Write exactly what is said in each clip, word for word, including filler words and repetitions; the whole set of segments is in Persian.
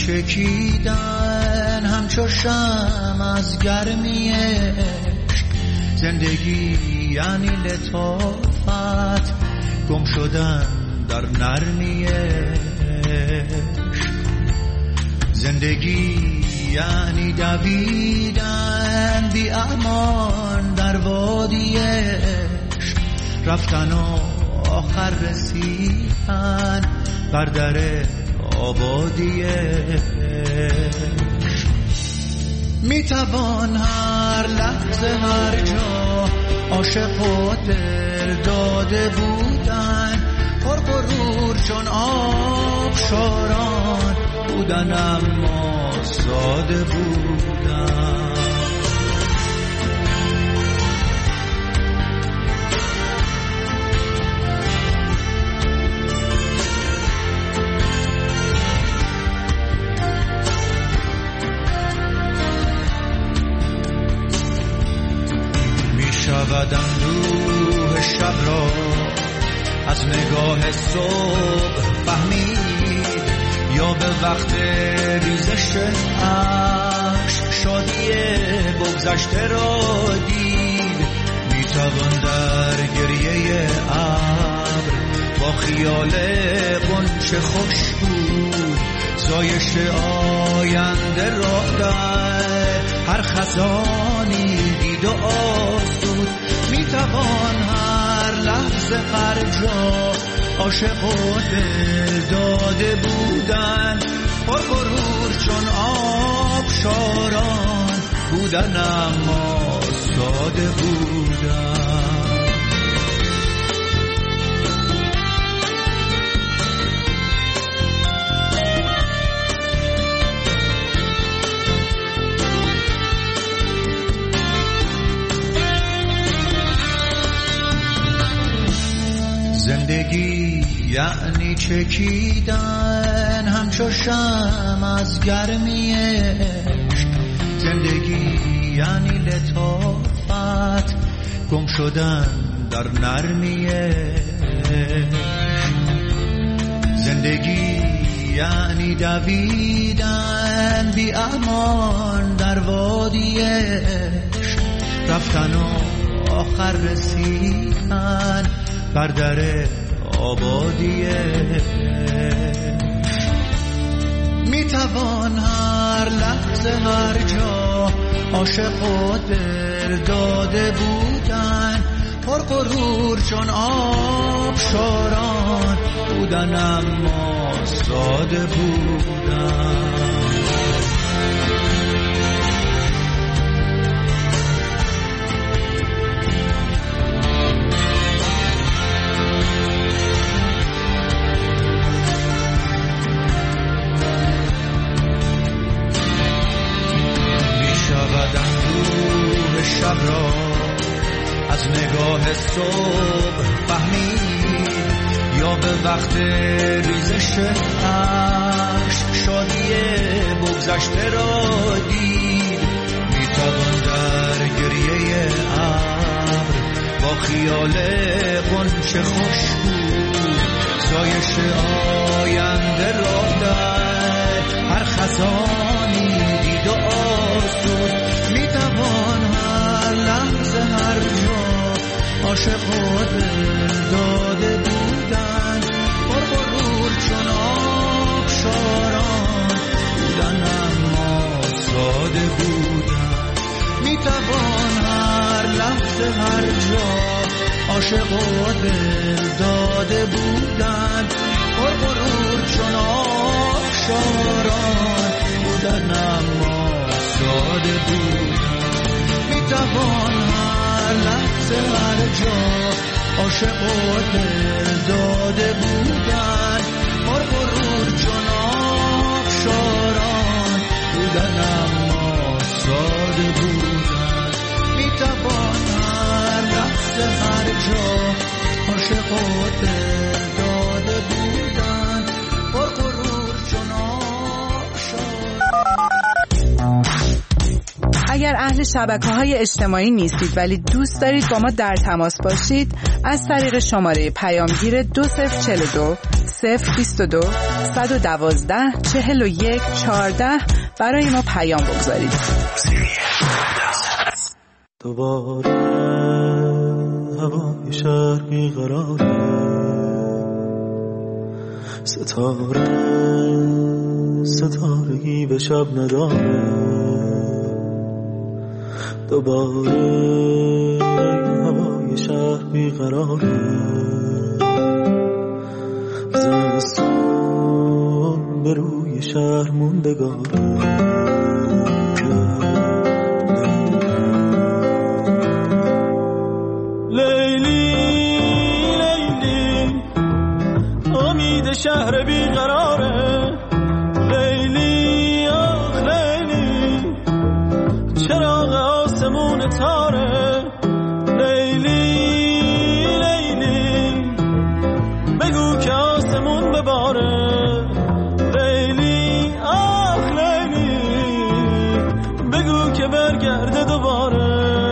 چکیدن همچو شمع از گرمی عشق. زندگی یعنی لطافت، گم شدن در نرمی عشق. زندگی یعنی دویدن بی امان در وادی عشق. رفتن و آخر رسیدن بر در آبادی عشق. میتوان هر لحظه هر جا عاشق و دل داده بودن، پر غرور چون آبشاران بودن اما ساده بودن. شود اندوه شب را از نگاه صبح فهمید، یا به وقت ریزش اشک شادی بگذشته را دید. میتوان در گریه ابر با خیال غنچه خوشبو زایش آینده را در هر خزانی دید و آسود. میتوان هر لحظه هر جا عاشق و دل داده بودن، پر غرور چون آبشاران بودن اما ساده بودن. زندگی یعنی چکیدن همچو شمع از گرمی عشق. زندگی یعنی لطافت، گم شدن در نرمی عشق. زندگی یعنی دویدن بی امان در وادی عشق. رفتن و آخر رسیدن بر در آبادی عشق. میتوان هر لحظه هر جا عاشق و دل داده بودن، پر غرور چون آبشاران بودن اما ساده بودن. شب را از نگاه صبح فهمید، یا به وقت ریزش اشک شادی بگذشته را دید. میتوان در گریه ابر با خیال غنچه خوشبو زایش آینده را در هر خزانی دید و آسود. میتوان هر لحظه هر جا عاشق و دل داده بودن، پر غرور چون آبشاران بودن اما ساده بودن. میتوان هر لحظه هر جا عاشق و دل داده بودن، پر غرور چون آبشاران بودن اما ساده بودن. میتوان هر لحظه هر جا عاشق و دل داده بودن، پر غرور چون آبشاران بودن اما ساده بودن. میتوان هر لحظه هر جا عاشق و دل داده بودن، پر غرور چون آبشاران. اگر اهل شبکه‌های اجتماعی نیستید ولی دوست دارید با ما در تماس باشید، از طریق شماره پیامگیر دو صفر چهار دو صفر بیست و دو صد و دوازده چهل و یک چهارده برای ما پیام بگذارید. دوباره هوای شهر بیقراره، ستاره ستارگی به شب نداره. دوباره هوای شهر بیقراره، زمستون به روی شهر موندگاره. شهر بیقراره، لیلی آخ لیلی، چراغ آسمون تاره. لیلی لیلی، بگو که آسمون بباره. لیلی آخ لیلی، بگو که برگرده دوباره.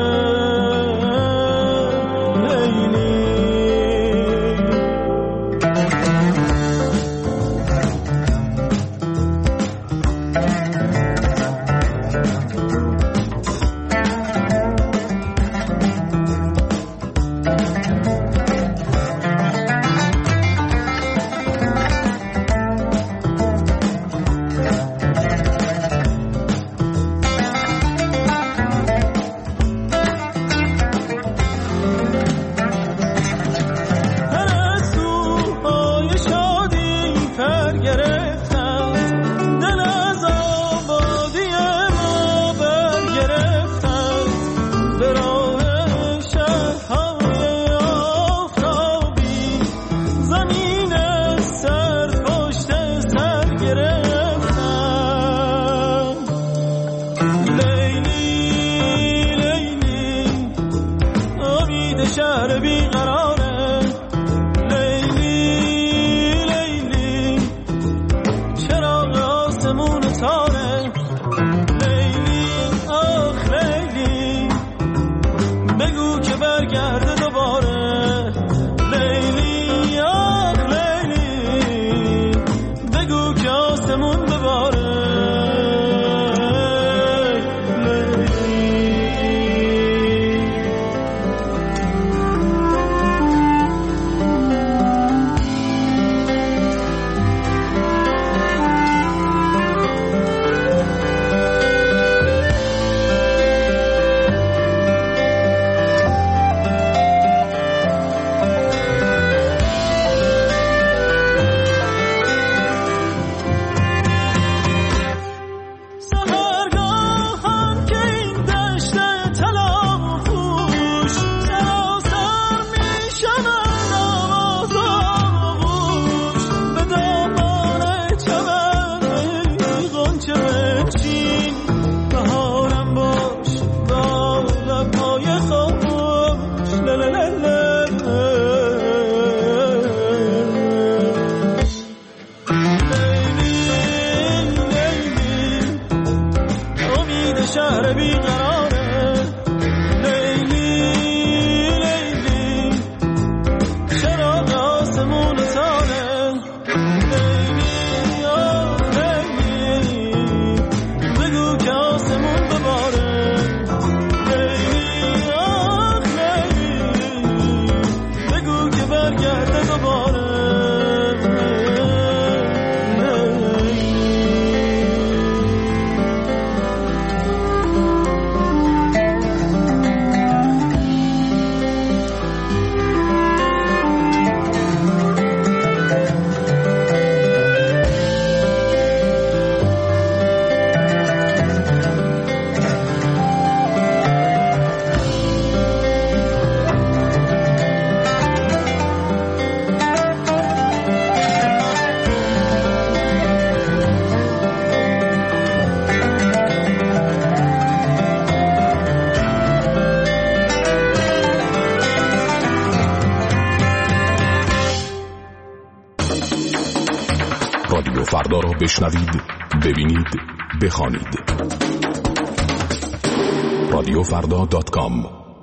فردا را بشنوید، ببینید، بخوانید. رادیو فردا دات کام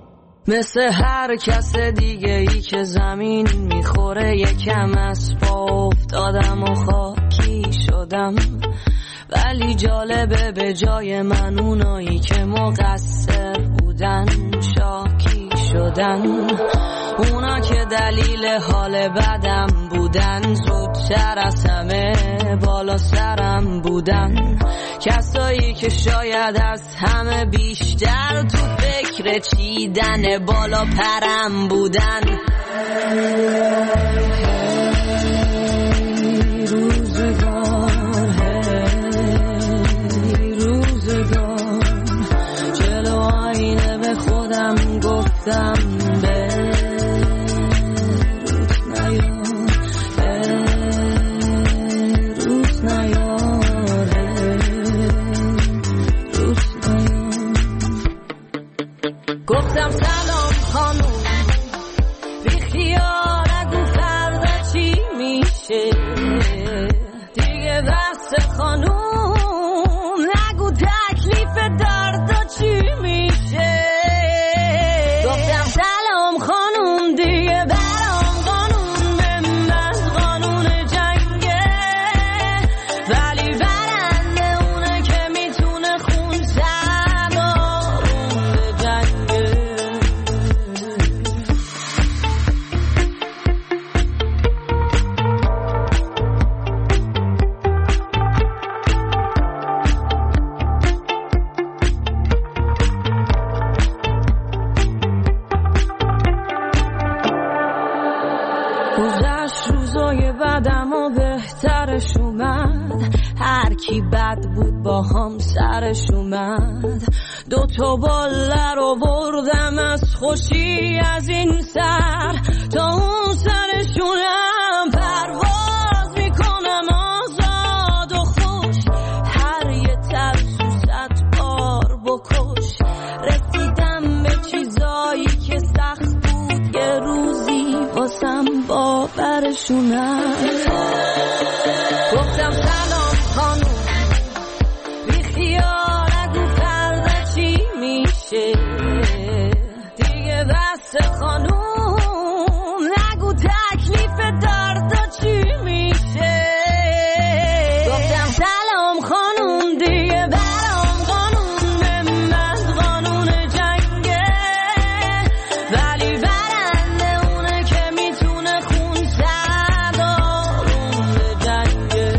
مثل هر کس دیگه ای که زمین میخوره یکم از پا افتادم و خاکی شدم، ولی جالبه به جای من اونایی که مقصر بودن شاکی شدن. اونا که دلیل حال بدم بودن زودتر از همه بالا سرم بودن. کسایی که شاید از همه بیشتر تو فکر چیدن بالا پرم بودن. روزگار هی روزگار جلو آینه به خودم گفتم به گفتم سلام خانوم بی خیال نگو فردا چی میشه دیگه، بس خانوم نگو تکلیف دردا چی میشه. گفتم سلام خانوم دیگه برام قانون من از قانون جنگه، ولی برنده اونه که میتونه خون سوارون به جنگه. گذشت روزای بعدم و بهترش اومد، هر کی بد بود با هم سرش اومد. دو تا باله رو بردم از خوشی از این سر تا اون سرشونم پرواز میکنم آزاد و خوش. هر یه ترسو صد بار بکش، رسیدم به چیزایی که سخت بود یه روزی واسم باورشونم. گفتم سلام خانوم بی خیال نگو فردا چی میشه دیگه، بس خانوم نگو تکلیف دردا چی میشه. گفتم سلام خانوم دیگه برام قانون من از قانون جنگه، ولی برنده اونه که میتونه خون سوارون به جنگه.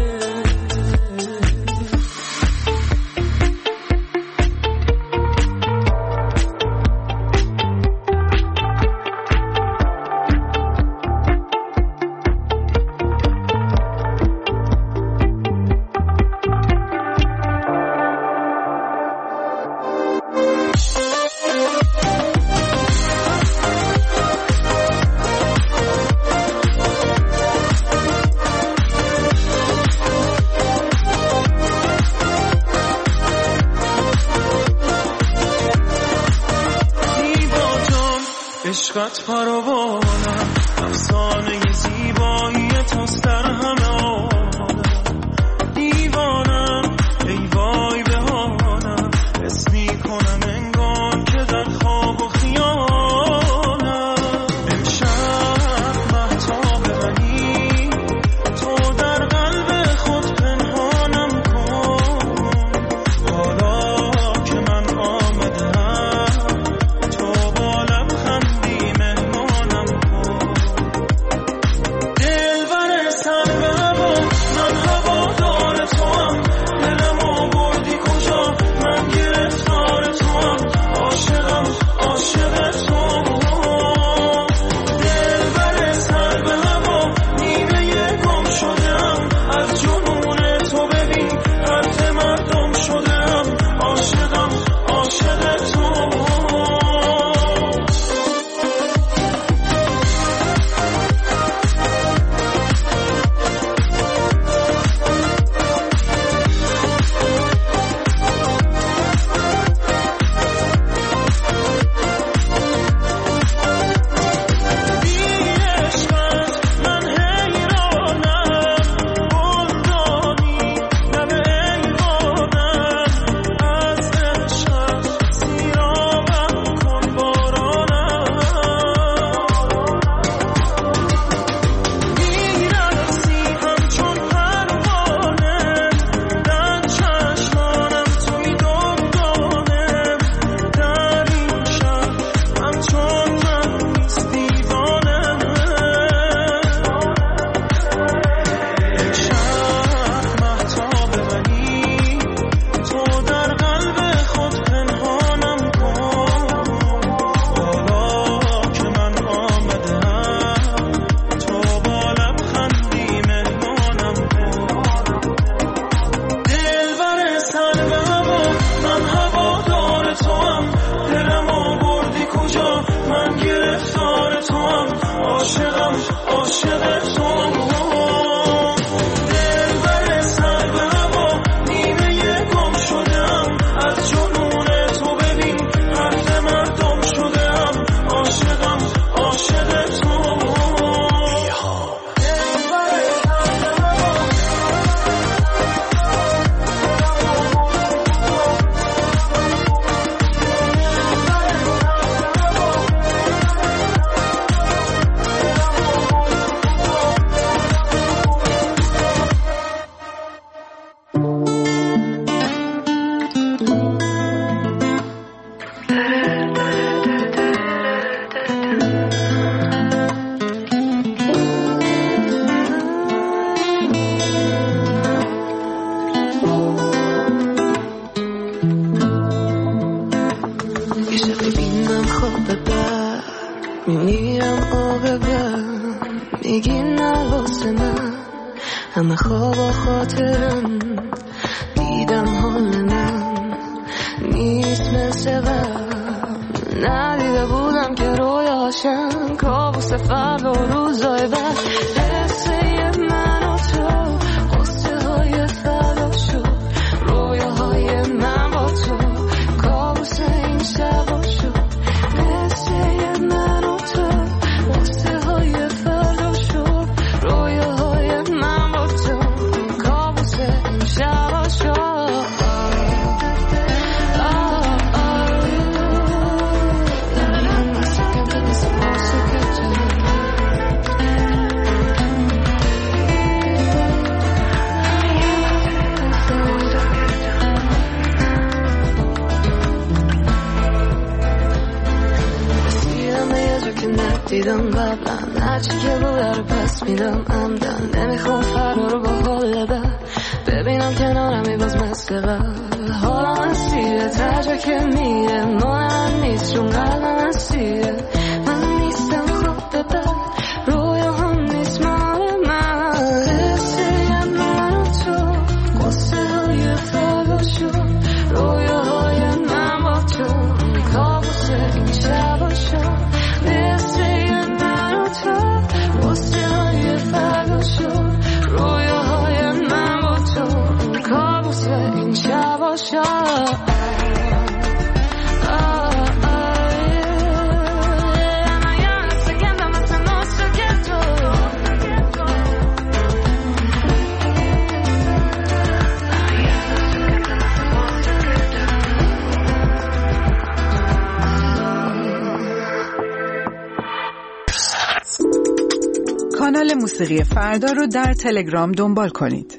عشقت فراوانم، افسانه زیبایی توست در همه عالم. دیوانم ای وای بهانم، حس میکنم انگار که در خواب و خیالم. امشب مهتاب منی، تو در قلب خود پنهانم کن. حالا که من آمدم تو با لبخندی مهمانم کن. دل میبینم خواب بر میمیرم عاقبت میگی نه واسه من همه خواب و خاطرم دیدم حال من نیست مثل قبل ندیده بودم که رویاشم کابوس فردا و روزای بعد قصه من و تو قصه های فردا شد رویاهای من با تو کابوس این شبا شد قصه من و تو قصه های فردا شد رویاهای من با تو کابوس این شبا شد دیدم قبلا هرچی که بوده رو پس میدم عمدن نمیخوام فردا رو با حال بد ببینم کنارمی باز مثل قبل حالم اسیره تجا که میره مانم نیست چون قلبم اسیره من نیستم خواب بد رویا هم نیست مال من قصه من و تو قصه های فردا شد رویا های من با تو کابوس این شبا شد کانال موسیقی فردا رو در تلگرام دنبال کنید.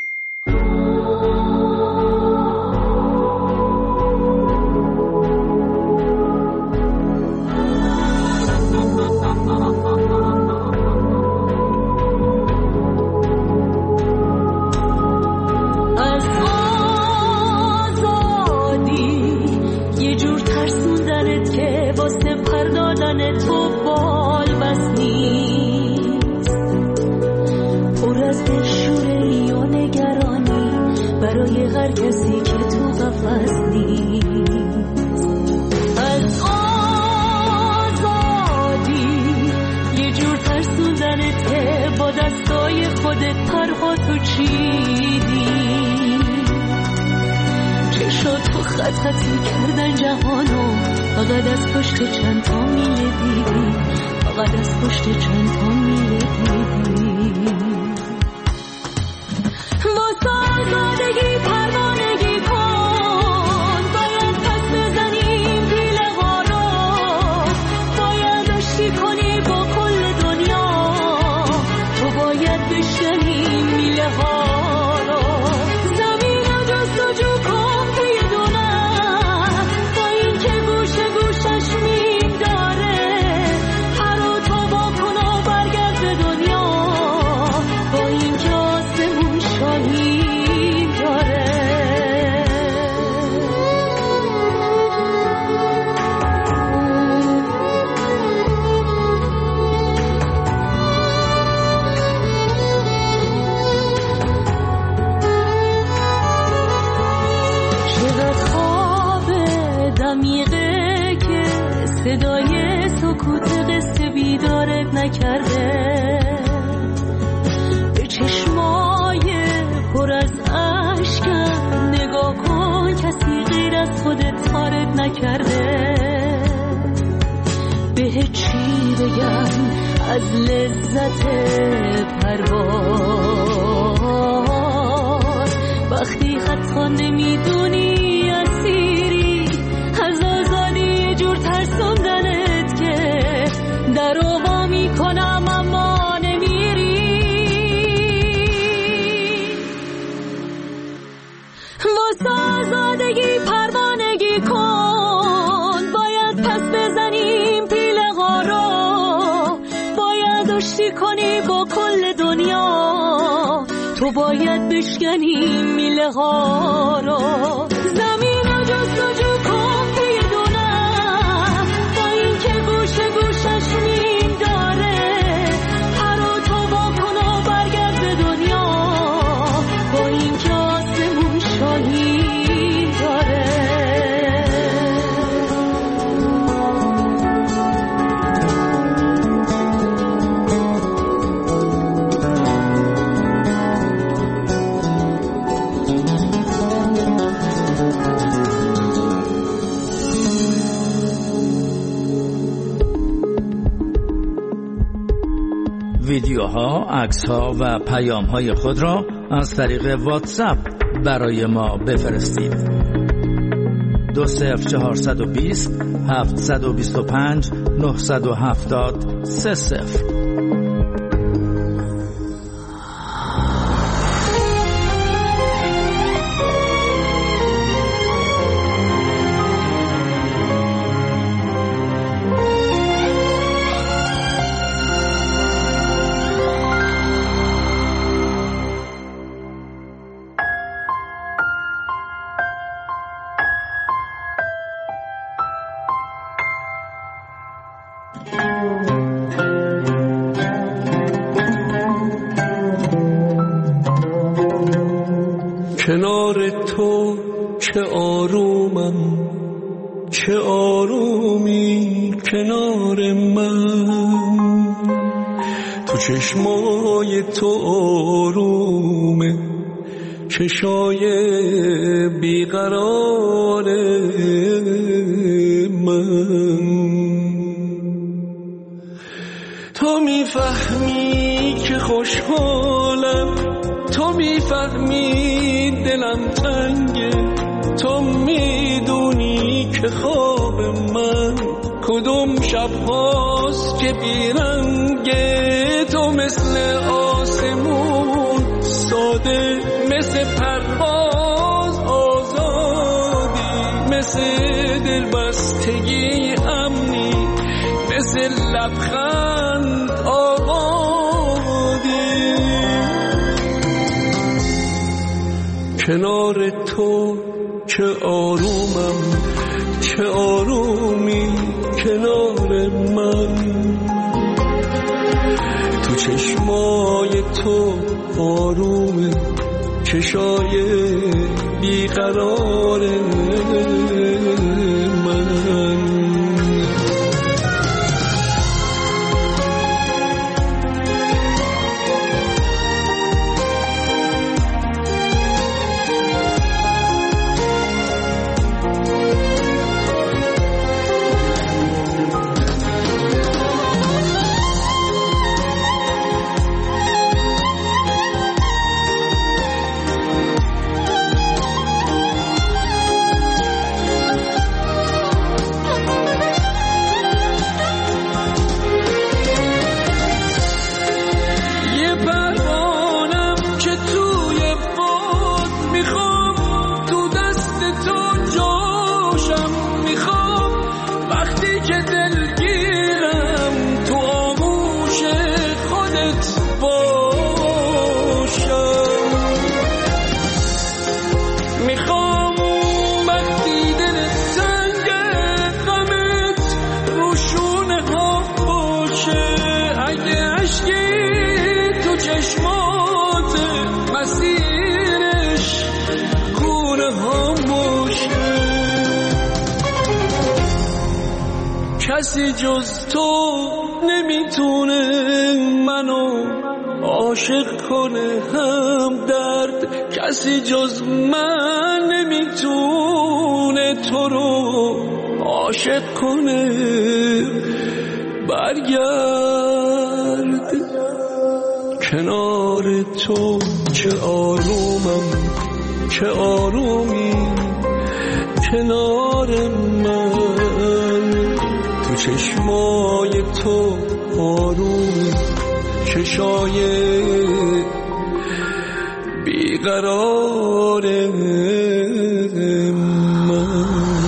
تو باید بشکنی میله ها رو زمین رو جستجو کن بدونم ویدیوها، عکس‌ها و پیام‌های خود را از طریق واتساپ برای ما بفرستید. دو صفر چهارصد و بیست هفتصد و بیست و پنج نهصد و هفتاد سه صفر. کنار تو چه آرومم، چه آرومی کنار من، تو چشمای تو آرومه، چشای بیقرار من. تو میفهمی که خوشحالم، تو میفهمی دلم تنگه، تو میدونی که خواب من کدوم شب هاست که بیرنگه. تو مثل آسمون ساده، مثل پرواز آزادی، مثل دلبستگی امنی، مثل لبخند آبادی. کنار تو چه آرومم، چه آرومی کنار من، تو چشمای تو آرومه، چشای بیقرار من. کسی جز تو نمیتونه منو عاشق کنه هم درد، کسی جز من نمیتونه تو رو عاشق کنه. برگرد کنار تو چه آرومم، چه آرومی کنار من، تو چشمای تو آروم، چشای بیقرار من.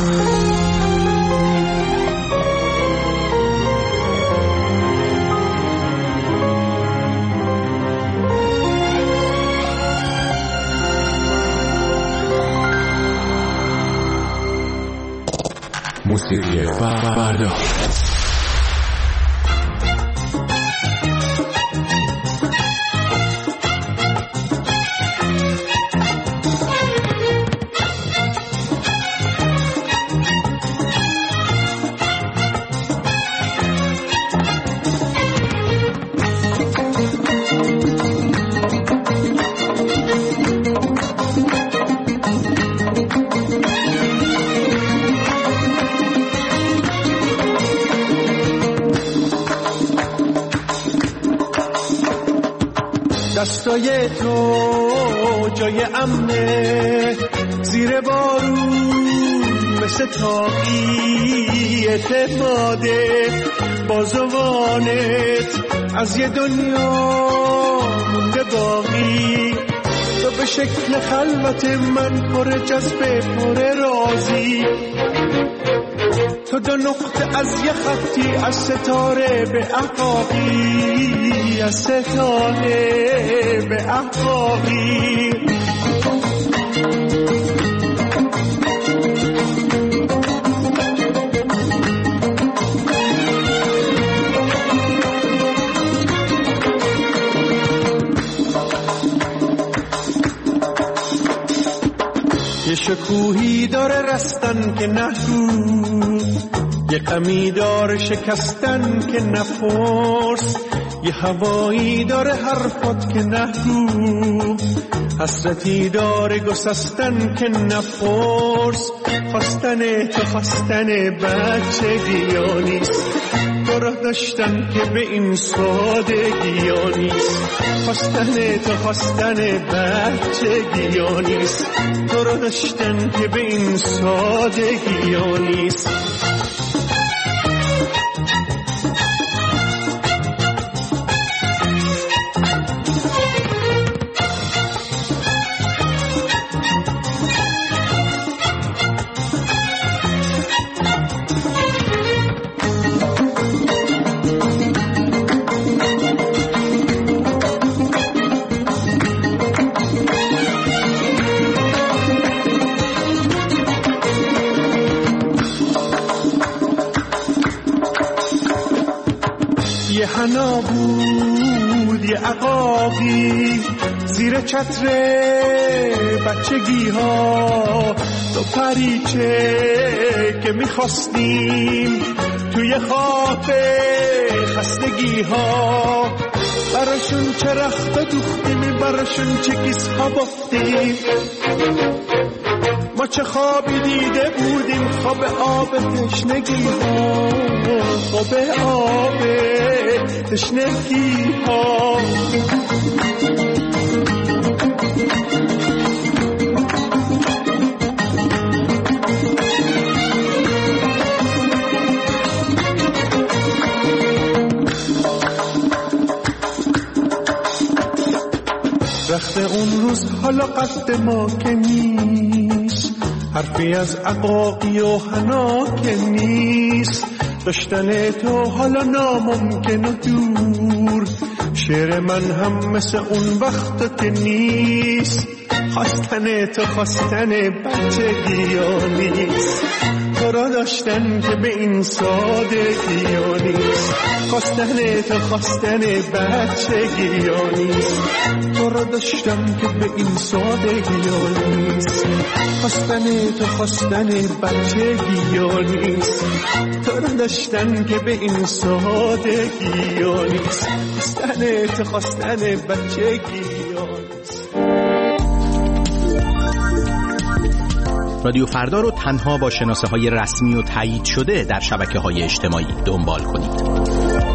موسیقی فردا. دستای تو جای امنه، زیر بارون مثل تاقی اعتماده، بازوانت از یه دنیا مونده باقی، تو به شکل خلوت من پر جذبه پر رازی، تو دو نقطه از یه خطی از ستاره به احقاقی، از ستاره به احقاقی. یه شکوهی داره رستن که نگو، یه غمی داره شکستن که نپرس، یه هوایی داره حرفات که نگو، حسرتی داره گسستن که نپرس. خواستن تو خواستن بچگی ها نیست، تو را داشتن که به این سادگی ها نیست. خواستن تو خواستن بچگی ها نیست، تو را داشتن که به این سادگی ها نیست. یه حنا بود یه عقاقی زیر چتر بچگی ها، تو پریچه که میخواستیم توی خواب خستگی ها، براشون چه رخت دوختیم، براشون چه کیس ها بافتیم. ما چه خوابی دیده بودیم، خواب آب تشنگی ها، خواب آب تشنگی ها. رخت اون روز حالا قد ما که نیست، حرفی از عقاقی و حنا که نیست. داشتن تو حالا ناممکن و دور، شعر من هم مثل اون وقت که نیست. خواستن تو خواستن بچگی ها نیست، تو را داشتن که به این سادگی ها نیست. خواستن تو خواستن بچگی ها نیست، تو را داشتن که به این سادگی ها نیست. خواستن تو خواستن بچگی ها نیست، تو را داشتن که به این سادگی ها نیست. خواستن تو خواستن بچگی ها نیست. رادیو فردا رو تنها با شناسه های رسمی و تایید شده در شبکه های اجتماعی دنبال کنید.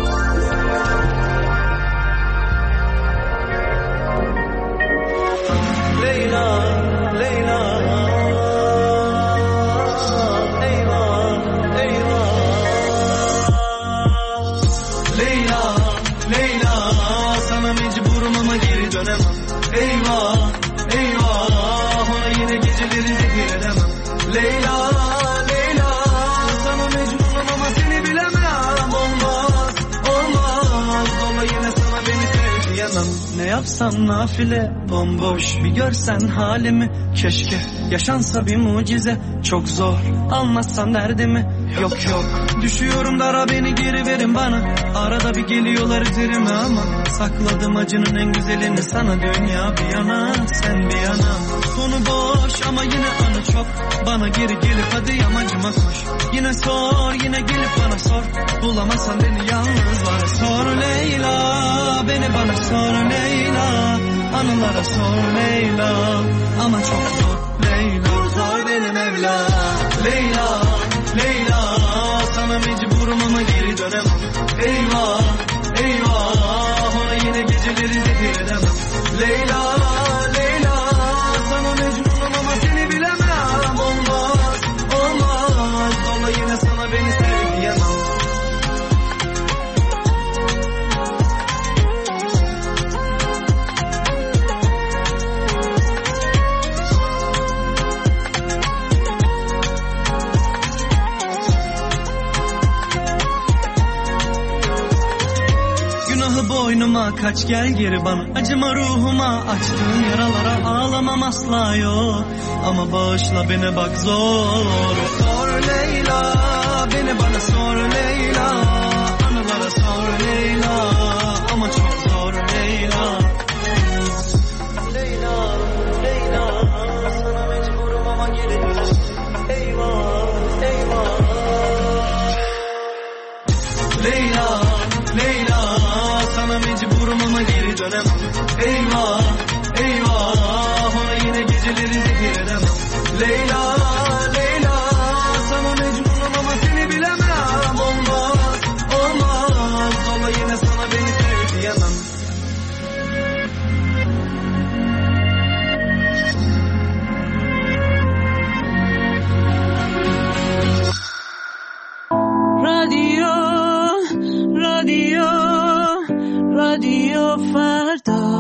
yapsam nafile bomboş bir görsen halimi, keşke yaşansa bir mucize, çok zor anlatsan derdimi. Yok yok düşüyorum dara, beni geri verin bana, arada bir geliyorlar üzerime ama sakladım acının en güzelini sana. Dünya bir yana sen bir yana, sonu boş ama yine anı çok. Bana geri gelip hadi yamacıma koş, yine sor yine gelip bana sor, bulamazsan beni yalnız var. Sor Leyla, beni bana sor Leyla, anılara sor Leyla, ama çok zor Leyla, zor benim Mevla. Leyla, Leyla, sana mecburum ama geri dönemem. Eyvah, eyvah, ona yine geceleri zehir edemem. boynuma kaç gel geri bana. Acıma ruhuma açtığın yaralara ağlamam asla yok. Ama bağışla beni bak zor. Sor Leyla, beni bana sor Leyla. Anılara sor Leyla, ama çok zor Leyla. Leyla, Leyla, sana mecburum ama geri dönem. Eyvah, eyvah. Leyla, Leyla, sana mecburum ama geri dönemem. Eyvah, eyvah, ona yine geceleri zehir edemem. Leyla, Leyla, sana mecburum ama seni bilemem. Olmaz, olmaz, ola yine sana beni sev diyemem. رادیو رادیو رادیو فردا.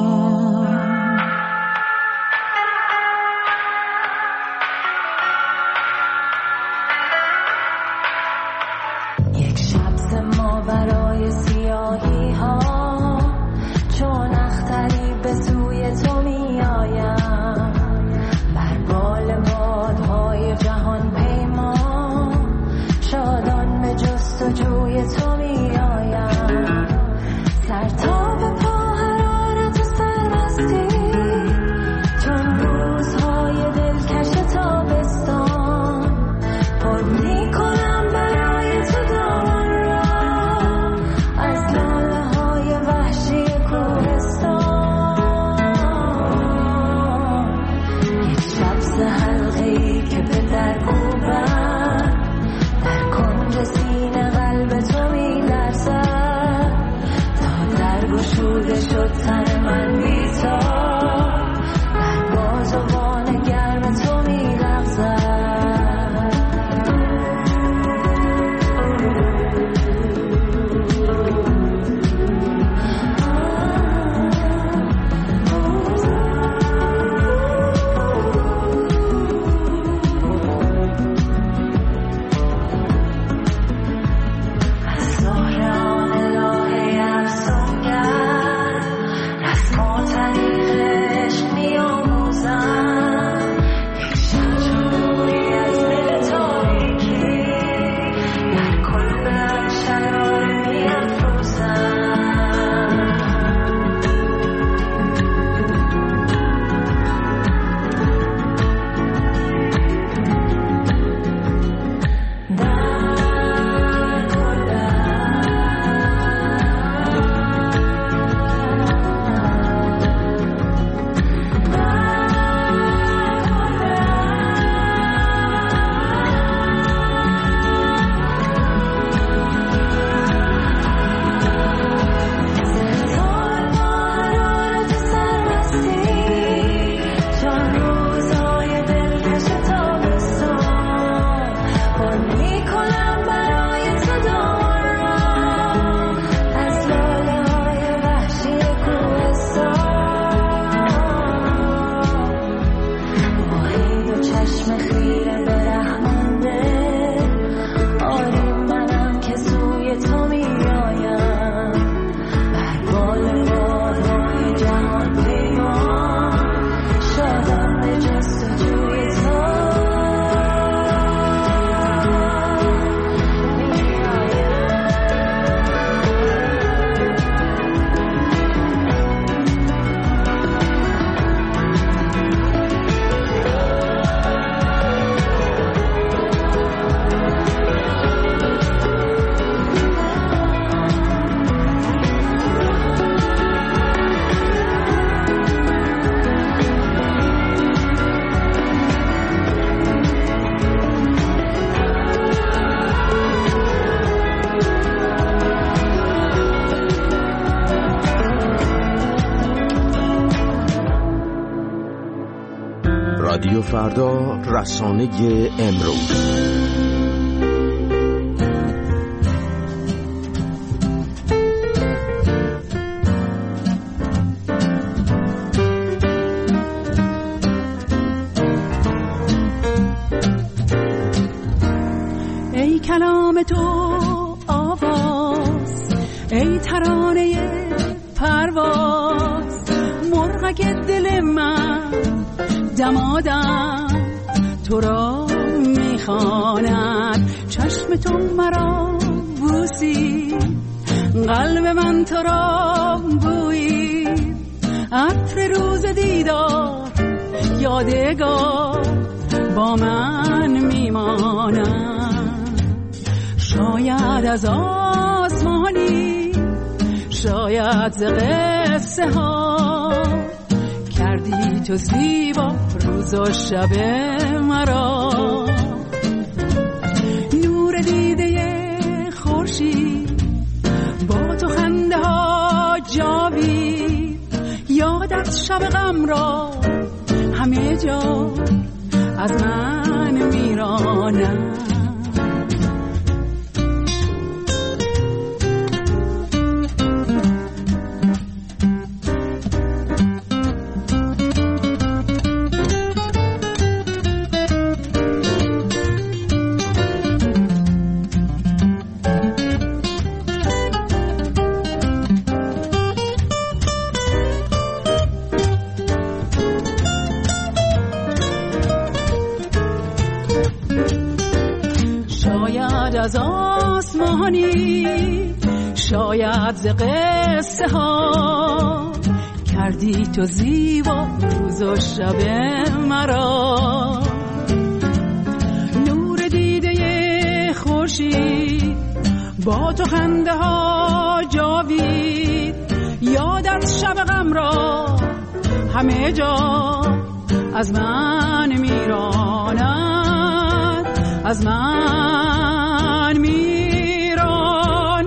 یک شب ما برای سیاهی ها، چون اختری به سوی تو می آیم. بر بال بادهای جهان پیما، شادان به جستجوی تو می آیم. سر تا به پا حرارت و سرمستی، چون روزهای دلکش تابستان. پر می کنم برای تو دامان را از لاله های وحشی کوهستان. یک شب سه حلقه‌ای که به در کوبم، در کنج سینه قلب تو می لرزد. تا در گشوده شد تن من بی‌تاب، در بازوان گرم تو می لغزد. رادیو فردا، رسانه امروز. ای کلام تو آواز ای ترانه پرواز مرغک دل من دمادم تو را میخواند چشم تو مرا بوسی قلب من تو را بویی عطر روز دیدار یادگار با من میمانم شاید از آسمانی شاید ز قصه ها کردی تو زیبا روز و شب مرا نور دیده خورشید با تو خنده ها جاوید یادت شب غم را همه جا از من میرانم از آسمانی شاید ز قصه ها کردی تو زیبا روز و شب مرا نور دیده خورشید با تو خنده ها جاوید یادت شب غم را همه جا از من میراند از من میراند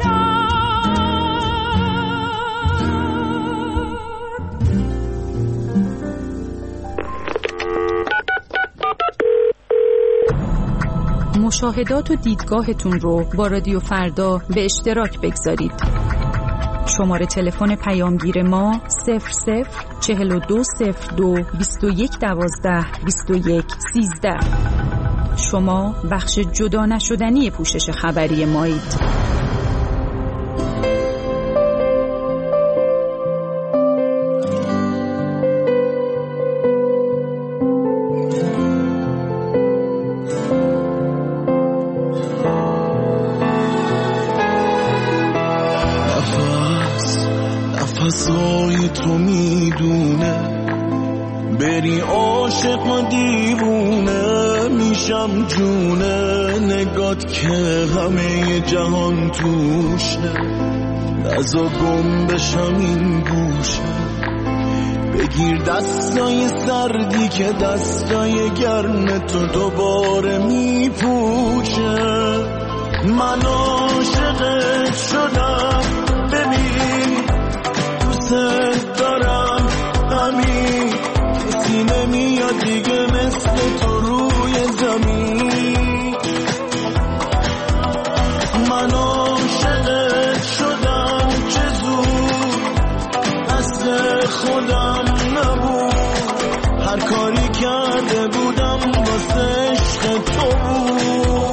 مشاهدات و دیدگاهتون رو با رادیو فردا به اشتراک بگذارید. شماره تلفن پیامگیر ما صفر صفر چهل و دو صفر دو بیست و یک دوازده بیست و یک سیزده. شما بخش جدا نشدنی پوشش خبری مایید. نفس نفسای تو میدونه بری عاشق و دیوونه میشم جونه نگات که همه جهان توشه نزا گم بشم این گوشه بگیر دستای سردی که دستای گرم تو دوباره میپوشه من عاشقت شدم ببین دوست دارم همین کسی نمیاد دیگه مثل تو روی زمین من عاشقت شدم چه زود دست خودم نبود هر کاری کرده بودم واسه عشق تو بود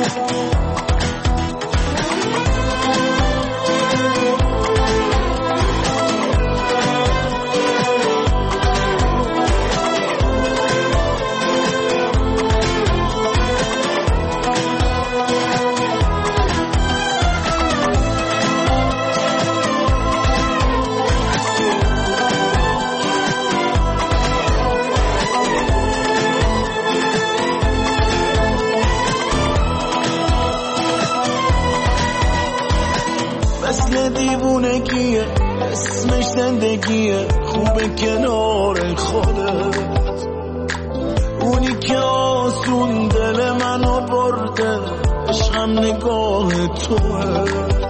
دیوونگیه اسمش زندگیه خوبه کنار خودت اونی که آسون دل منو برده عشقم نگاه توه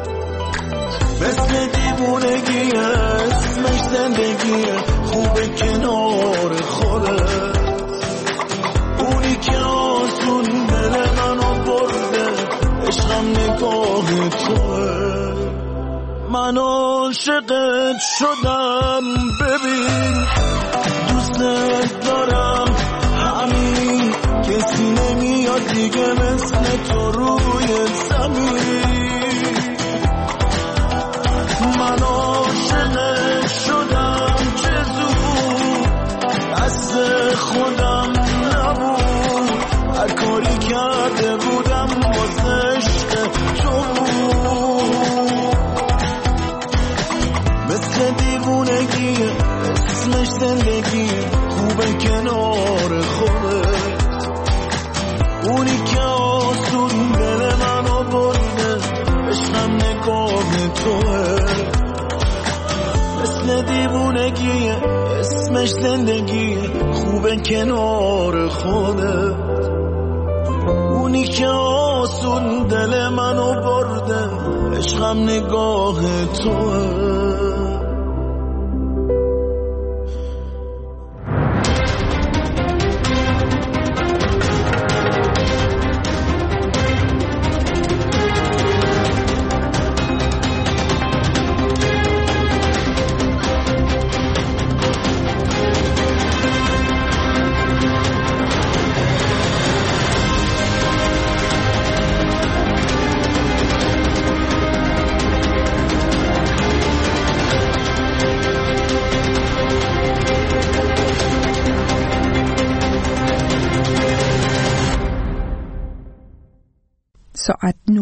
مثل دیوونگیه اسمش زندگیه خوبه کنار خودت اونی که آسون دل منو برده عشقم نگاه توه من عاشقت شدم ببین دوست دارم همین کسی نمیاد دیگه مثل تو روی زمین دیوونگیه اسمش زندگیه خوبه کنار خودت اونی که آسون دل منو برده عشقم نگاه توه ساعت